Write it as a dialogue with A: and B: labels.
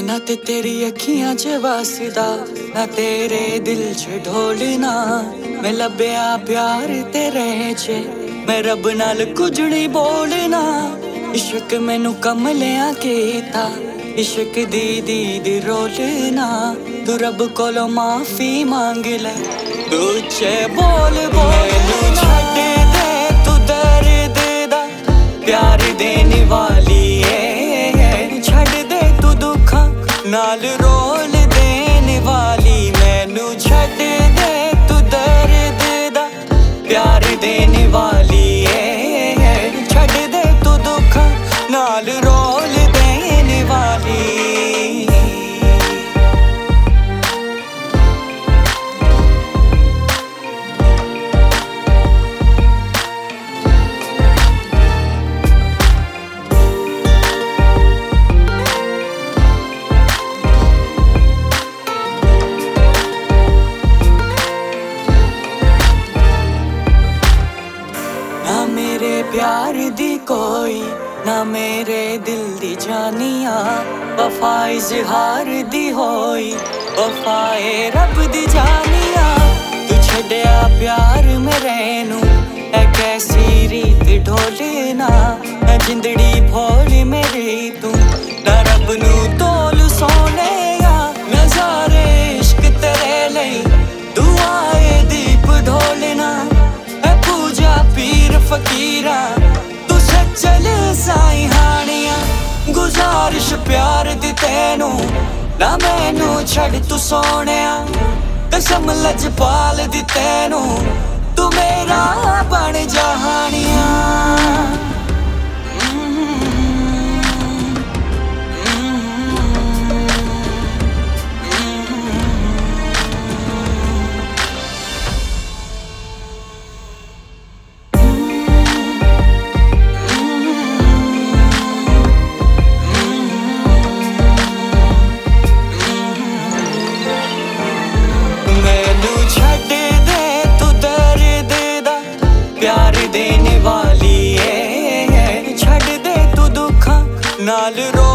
A: ना ते तेरी अखियां च वसदा ना तेरे दिल च ढोलना। मैं लभ्या प्यार तेरे च मैं रब नाल कुछ नहीं बोलना। इश्क मैनू कमलियां कीता इश्क दी दीद रोलना। तू रब कोलों माफी मांग ले तू उच्चे बोल मैनू छड्ड दे तू दर्द दा प्यार देने वाली है। छड्ड दे तू दुखा नाल रोल देने वाली। मैनू छड्ड दे तू दर्द दा प्यार देने वाली है। छड्ड दे तू दुखा नाल रोल देने वाली। ना मेरे प्यार दी कोई ना मेरे दिल दी जानिया। वफा इजहार दी होई वफाए रब दी जानिया। तू छड्या प्यार मेरे नू ऐ कैसी रीत ढोलना। मैं जिंदड़ी भोली मेरी तू ना रब नू तोल सोने नजारे इश्क तेरे लई दुआए दीप ढोलना। पूजा पीर फकीरा तू सच्चल साई हानिया। गुजारिश प्यार दी तैनू ना मैनू छड़ तू सोनिया। कसम लजपाल दी तैनू तू मेरा बन जा हानिया। प्यार देने वाली है। छड्ड दे तू दुखा नाल रो